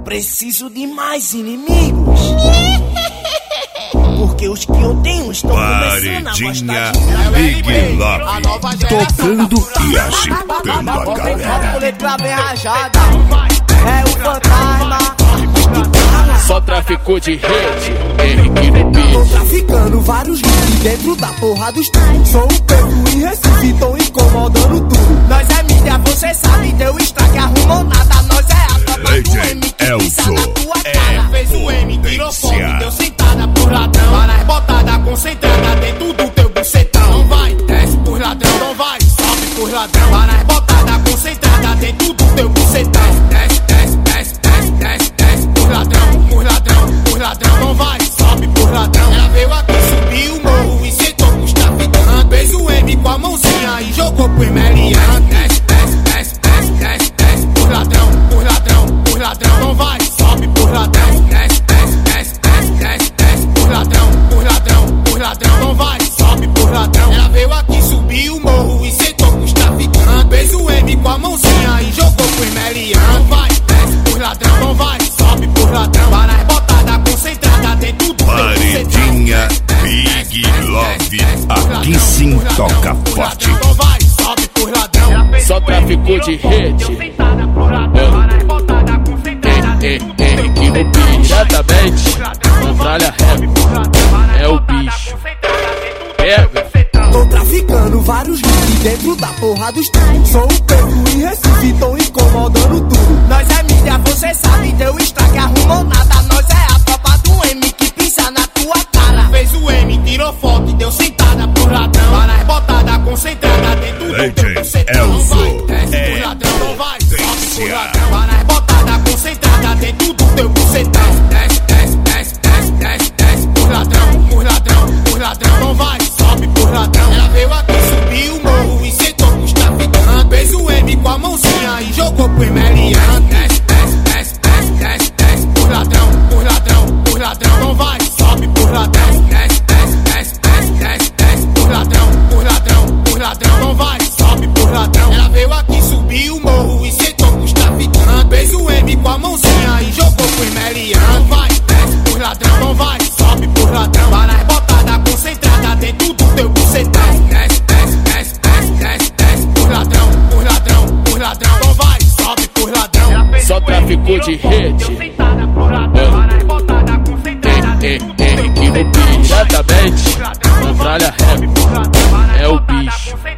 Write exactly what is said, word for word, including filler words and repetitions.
Preciso de mais inimigos. Porque os que eu tenho estão começando a gostar de Big Love, tocando e agitando a galera. Letra bem rajada, é o fantasma. Só tráfico de rede, Henrique no beat. Tô traficando vários looks dentro da porra dos trem. Sou o Pedro e Recife, tô incomodando tudo. Nós é mídia, você sabe, deu estraque, arrumou nada. Nós é a tropa do M que pisa na tua cara. Fez o M, tirou foto, deu sentada por ladrão. Várias botadas concentradas dentro do teu bucetão. Não vai, desce por ladrão, não vai, sobe por ladrão. Várias botadas concentradas dentro do teu bucetão. Desce, desce, desce, desce, desce, desce por ladrão, por ladrão, por ladrão. Não vai, sobe por ladrão. Ela veio aqui, subiu o morro e sentou com os traficantes. Fez o M com a mãozinha e jogou pro meliante. Desce, desce, desce, desce, desce, desce por ladrão, por ladrão, por ladrão. Não vai, sobe por ladrão. Desce, desce, desce, desce, desce, desce por ladrão, por ladrão, por ladrão. Não vai, sobe por ladrão. Ela veio aqui, subiu o morro e sentou com os traficantes. Fez o M com a mãozinha e jogou pro meliante. Não vai, desce por ladrão, não vai, sobe por ladrão. Várias botadas concentradas dentro do Paredinha Big Love, aqui sim toca forte. Não vai, sobe por ladrão. Só tráfico de rede, Henrique no beat. Diretamente, Controlha Rap, é o bicho. Pega. Tô traficando vários looks dentro da porra dos trem. Sou o Pedro e Recife, tô incomodando tudo. Nós é mídia, você sabe, deu estraque, arrumou nada. Nós é a tropa do M que pisa na tua cara. Fez o M, tirou foto e deu sentada por ladrão. Várias botadas concentradas dentro do teu bucetão. Não vai, desce por ladrão, não vai, sobe por ladrão. Várias botadas concentradas dentro do teu bucetão. Desce, desce, desce, desce, desce, desce por ladrão, por ladrão, por ladrão. Não vai, sobe por ladrão. Ela veio aqui, subiu o morro e sentou com os traficantes. Fez o M com a mãozinha e jogou pro meliante. Desce, desce, desce, desce, desce, desce por ladrão, por ladrão, por ladrão. Não vai, sobe por ladrão. Desce, desce, desce, desce, desce, desce por ladrão, por ladrão, por ladrão. Não vai, sobe por ladrão. Ela veio aqui, subiu o morro e sentou com os traficantes. Fez o M com a mãozinha e jogou pro meliante. Não vai, desce por ladrão, não vai, sobe por ladrão. Várias botadas concentradas dentro do teu bucetão. Desce, desce, desce, desce, desce, desce por ladrão, por ladrão, por ladrão. Não vai, sobe por ladrão. Só tráfico de rede, Henrique no beat. Diretamente, Controlha Rap, é o bicho.